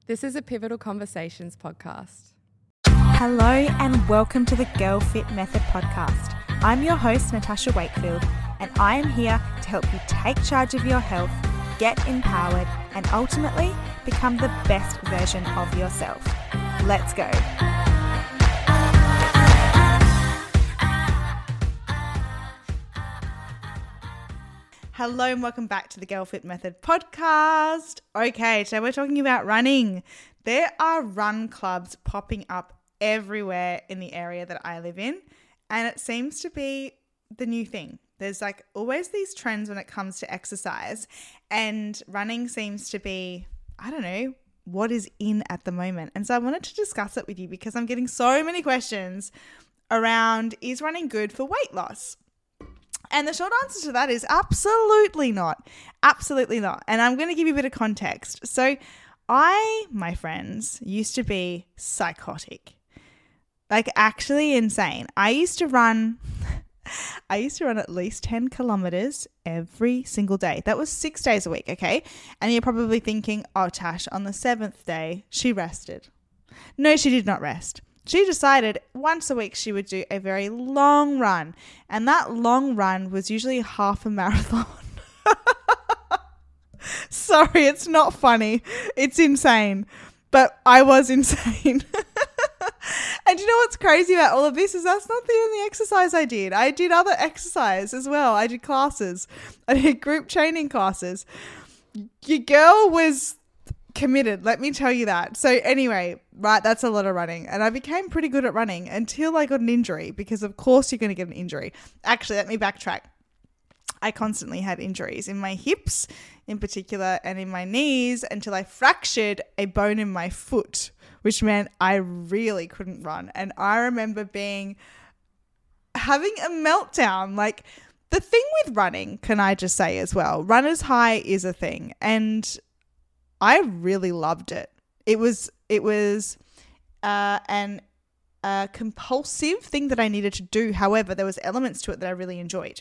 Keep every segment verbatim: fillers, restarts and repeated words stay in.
This is a Pivotal Conversations podcast. Hello and welcome to the Girl Fit Method podcast. I'm your host, Natasha Wakefield, and I am here to help you take charge of your health, get empowered, and ultimately become the best version of yourself. Let's go. Hello and welcome back to the Girl Fit Method podcast. Okay, so we're talking about running. There are run clubs popping up everywhere in the area that I live in, and it seems to be the new thing. There's like always these trends when it comes to exercise, and running seems to be, I don't know, what is in at the moment. And so I wanted to discuss it with you because I'm getting so many questions around, is running good for weight loss? And the short answer to that is absolutely not. Absolutely not. And I'm going to give you a bit of context. So I, my friends, used to be psychotic. Like actually insane. I used to run, I used to run at least ten kilometers every single day. That was six days a week, okay? And you're probably thinking, oh, Tash, on the seventh day, she rested. No, she did not rest. She decided once a week she would do a very long run, and that long run was usually half a marathon. Sorry, it's not funny. It's insane, but I was insane. And you know what's crazy about all of this is that's not the only exercise I did. I did other exercise as well. I did classes. I did group training classes. Your girl was committed, let me tell you that. So anyway, right, that's a lot of running, and I became pretty good at running until I got an injury, because of course you're going to get an injury. Actually, let me backtrack. I constantly had injuries in my hips in particular and in my knees until I fractured a bone in my foot, which meant I really couldn't run. And I remember being having a meltdown. Like, the thing with running, can I just say as well, runner's high is a thing, and I really loved it. It was it was uh, an a compulsive thing that I needed to do. However, there was elements to it that I really enjoyed.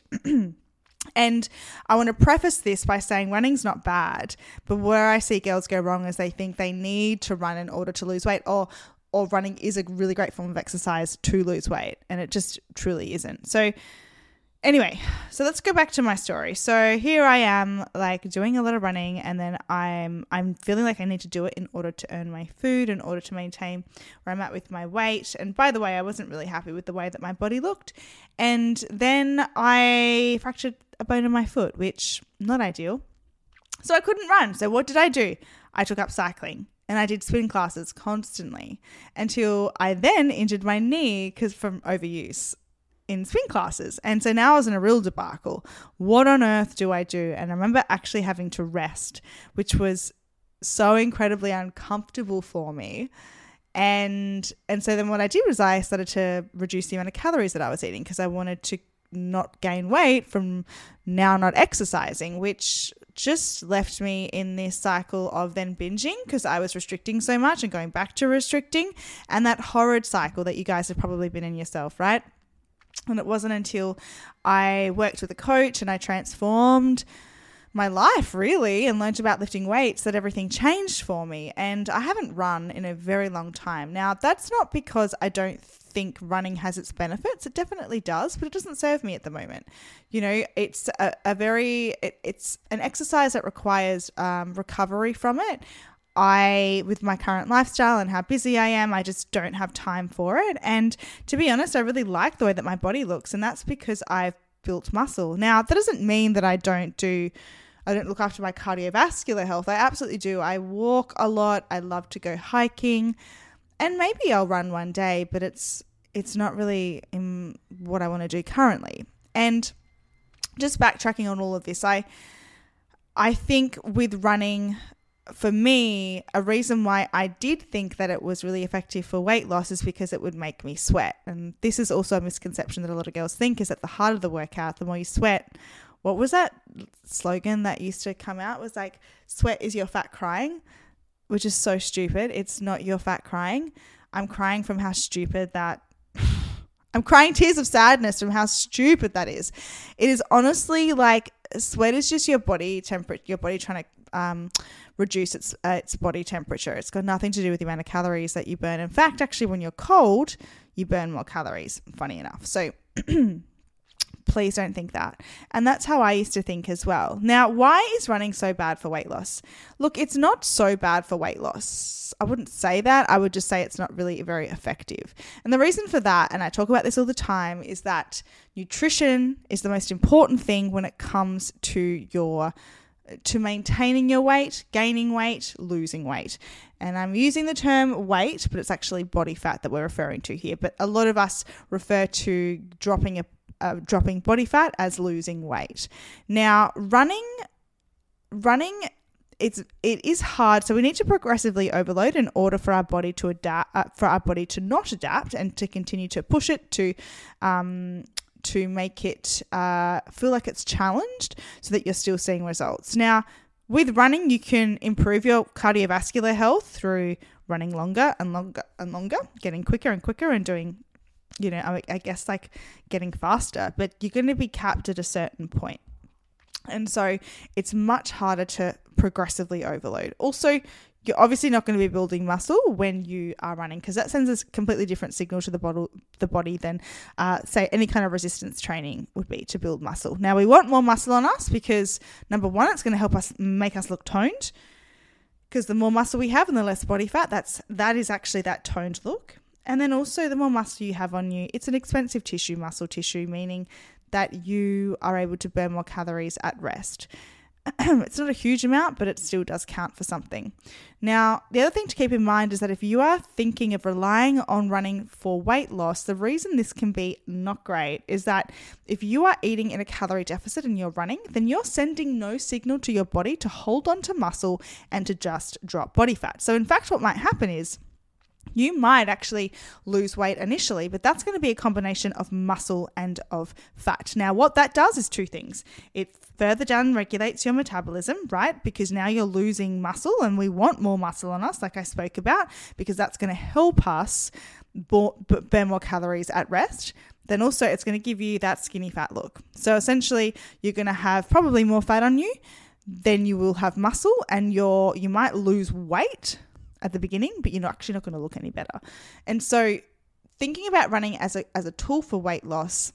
And I want to preface this by saying running's not bad, but where I see girls go wrong is they think they need to run in order to lose weight, or or running is a really great form of exercise to lose weight, and it just truly isn't. So anyway, so let's go back to my story. So here I am, like doing a lot of running, and then I'm I'm feeling like I need to do it in order to earn my food, in order to maintain where I'm at with my weight. And by the way, I wasn't really happy with the way that my body looked. And then I fractured a bone in my foot, which not ideal. So I couldn't run. So what did I do? I took up cycling, and I did spin classes constantly until I then injured my knee because from overuse in spin classes. And so now I was in a real debacle. What on earth do I do? And I remember actually having to rest, which was so incredibly uncomfortable for me. And and so then what I did was I started to reduce the amount of calories that I was eating, because I wanted to not gain weight from now not exercising, which just left me in this cycle of then binging because I was restricting so much and going back to restricting, and that horrid cycle that you guys have probably been in yourself, right? And it wasn't until I worked with a coach and I transformed my life really and learned about lifting weights that everything changed for me. And I haven't run in a very long time. Now, that's not because I don't think running has its benefits. It definitely does, but it doesn't serve me at the moment. You know, it's a, a very, it, it's an exercise that requires um, recovery from it. I, with my current lifestyle and how busy I am, I just don't have time for it. And to be honest, I really like the way that my body looks, and that's because I've built muscle. Now, that doesn't mean that I don't do, I don't look after my cardiovascular health. I absolutely do. I walk a lot. I love to go hiking, and maybe I'll run one day, but it's, it's not really in what I want to do currently. And just backtracking on all of this, I, I think with running, for me, a reason why I did think that it was really effective for weight loss is because it would make me sweat. And this is also a misconception that a lot of girls think, is at the heart of the workout, the more you sweat. What was that slogan that used to come out? It was like, sweat is your fat crying, which is so stupid. It's not your fat crying. I'm crying from how stupid that I'm crying tears of sadness from how stupid that is. It is honestly like, sweat is just your body temperature, your body trying to um, reduce its uh, its body temperature. It's got nothing to do with the amount of calories that you burn. In fact, actually, when you're cold, you burn more calories, funny enough. So please don't think that. And that's how I used to think as well. Now, why is running so bad for weight loss? Look, it's not so bad for weight loss. I wouldn't say that. I would just say it's not really very effective. And the reason for that, and I talk about this all the time, is that nutrition is the most important thing when it comes to your to maintaining your weight, gaining weight, losing weight. And I'm using the term weight, but it's actually body fat that we're referring to here. But a lot of us refer to dropping a Uh, dropping body fat as losing weight. Now, running, running, it's it is hard. So we need to progressively overload in order for our body to adapt, uh, for our body to not adapt and to continue to push it to, um, to make it uh, feel like it's challenged, so that you're still seeing results. Now, with running, you can improve your cardiovascular health through running longer and longer and longer, getting quicker and quicker, and doing, you know, I, I guess like getting faster, but you're going to be capped at a certain point. And so it's much harder to progressively overload. Also, you're obviously not going to be building muscle when you are running, because that sends a completely different signal to the body, the body than, uh, say, any kind of resistance training would be to build muscle. Now, we want more muscle on us because, number one, it's going to help us make us look toned, because the more muscle we have and the less body fat, that's that is actually that toned look. And then also the more muscle you have on you, it's an expensive tissue, muscle tissue, meaning that you are able to burn more calories at rest. It's not a huge amount, but it still does count for something. Now, the other thing to keep in mind is that if you are thinking of relying on running for weight loss, the reason this can be not great is that if you are eating in a calorie deficit and you're running, then you're sending no signal to your body to hold on to muscle and to just drop body fat. So in fact, what might happen is you might actually lose weight initially, but that's going to be a combination of muscle and of fat. Now, what that does is two things. It further down regulates your metabolism, right? Because now you're losing muscle, and we want more muscle on us, like I spoke about, because that's going to help us burn more calories at rest. Then also it's going to give you that skinny fat look. So essentially you're going to have probably more fat on you, then you will have muscle, and you're, you might lose weight at the beginning, but you're not actually not going to look any better. And so thinking about running as a as a tool for weight loss,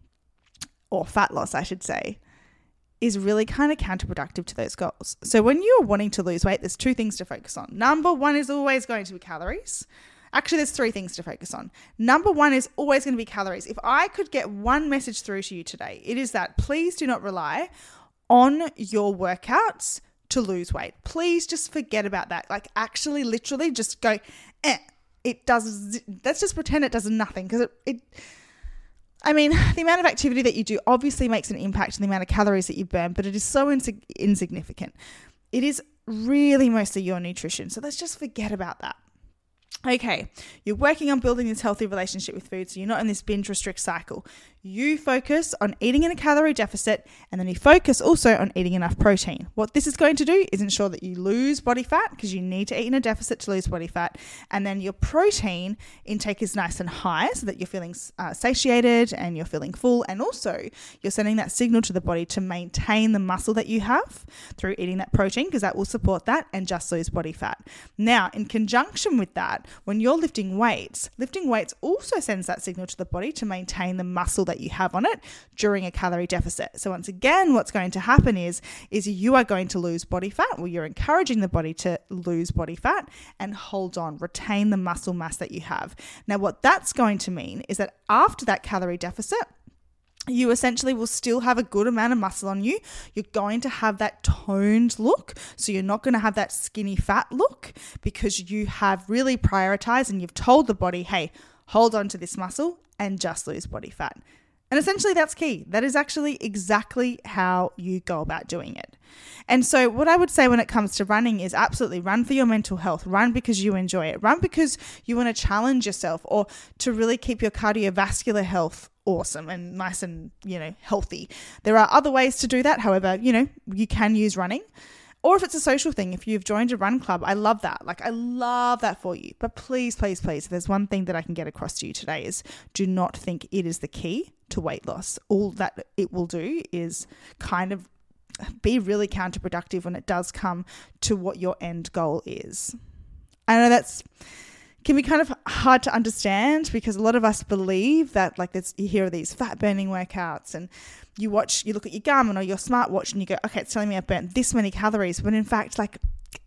or fat loss, I should say, is really kind of counterproductive to those goals. So when you're wanting to lose weight, there's two things to focus on. Number one is always going to be calories. Actually, there's three things to focus on. Number one is always going to be calories. If I could get one message through to you today, it is that please do not rely on your workouts to lose weight. Please just forget about that. Like actually literally just go, eh, it does, let's just pretend it does nothing, because it, it, I mean, the amount of activity that you do obviously makes an impact on the amount of calories that you burn, but it is so insig- insignificant. It is really mostly your nutrition. So let's just forget about that. Okay, you're working on building this healthy relationship with food, so you're not in this binge restrict cycle. You focus on eating in a calorie deficit, and then you focus also on eating enough protein. What this is going to do is ensure that you lose body fat, because you need to eat in a deficit to lose body fat, and then your protein intake is nice and high so that you're feeling uh, satiated and you're feeling full, and also you're sending that signal to the body to maintain the muscle that you have through eating that protein, because that will support that and just lose body fat. Now, in conjunction with that, when you're lifting weights, lifting weights also sends that signal to the body to maintain the muscle that you have on it during a calorie deficit. So once again, what's going to happen is, is you are going to lose body fat. Well, you're encouraging the body to lose body fat and hold on, retain the muscle mass that you have. Now, what that's going to mean is that after that calorie deficit, you essentially will still have a good amount of muscle on you. You're going to have that toned look. So you're not going to have that skinny fat look, because you have really prioritized and you've told the body, hey, hold on to this muscle and just lose body fat. And essentially that's key. That is actually exactly how you go about doing it. And so what I would say when it comes to running is absolutely run for your mental health. Run because you enjoy it. Run because you want to challenge yourself, or to really keep your cardiovascular health awesome and nice and, you know, healthy. There are other ways to do that. However, you know, you can use running. Or if it's a social thing, if you've joined a run club, I love that. Like I love that for you. But please, please, please, if there's one thing that I can get across to you today is do not think it is the key to weight loss. All that it will do is kind of be really counterproductive when it does come to what your end goal is. I know that's can be kind of hard to understand because a lot of us believe that like there's, you hear of these fat burning workouts and you watch, you look at your Garmin or your smartwatch and you go, okay, it's telling me I've burnt this many calories. But in fact, like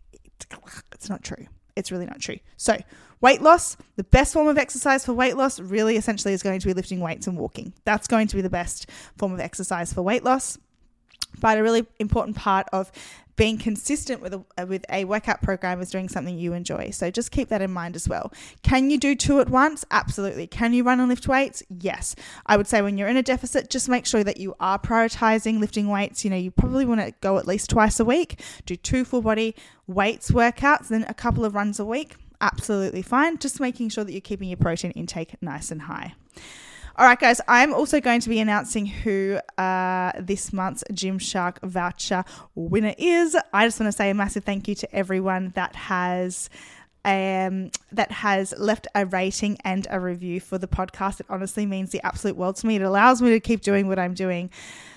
it's not true. It's really not true. So weight loss, the best form of exercise for weight loss really essentially is going to be lifting weights and walking. That's going to be the best form of exercise for weight loss. But a really important part of being consistent with a, with a workout program is doing something you enjoy. So just keep that in mind as well. Can you do two at once? Absolutely. Can you run and lift weights? Yes. I would say when you're in a deficit, just make sure that you are prioritizing lifting weights. You know, you probably want to go at least twice a week, do two full body weights workouts, then a couple of runs a week. Absolutely fine. Just making sure that you're keeping your protein intake nice and high. All right, guys, I'm also going to be announcing who uh, this month's Gymshark voucher winner is. I just want to say a massive thank you to everyone that has um, that has left a rating and a review for the podcast. It honestly means the absolute world to me. It allows me to keep doing what I'm doing.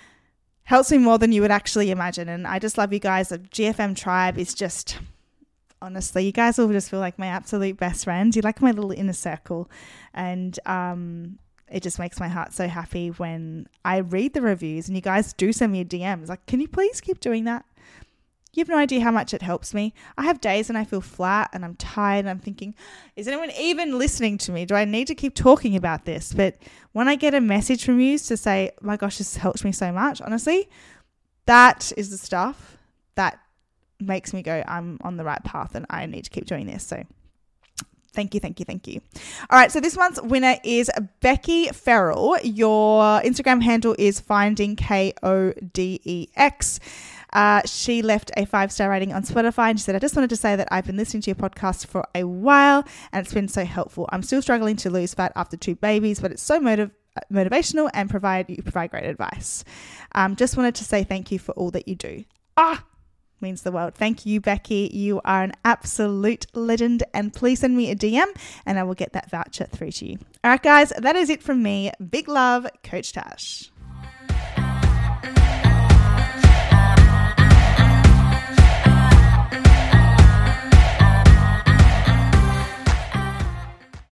Helps me more than you would actually imagine. And I just love you guys. The G F M tribe is just... Honestly, you guys will just feel like my absolute best friends. You're like my little inner circle. And um, it just makes my heart so happy when I read the reviews and you guys do send me D Ms. Like, can you please keep doing that? You have no idea how much it helps me. I have days when I feel flat and I'm tired and I'm thinking, is anyone even listening to me? Do I need to keep talking about this? But when I get a message from you to say, oh my gosh, this helps me so much, honestly, that is the stuff that makes me go, I'm on the right path and I need to keep doing this. So thank you, thank you, thank you. All right, so this month's winner is Becky Farrell. Your Instagram handle is finding K O D E X. Uh, she left a five-star rating on Spotify and she said, I just wanted to say that I've been listening to your podcast for a while and it's been so helpful. I'm still struggling to lose fat after two babies, but it's so motiv- motivational and provide you provide great advice. Um, just wanted to say thank you for all that you do. Ah, means the world. Thank you, Becky. You are an absolute legend and please send me a D M and I will get that voucher through to you. All right, guys, that is it from me. Big love, Coach Tash.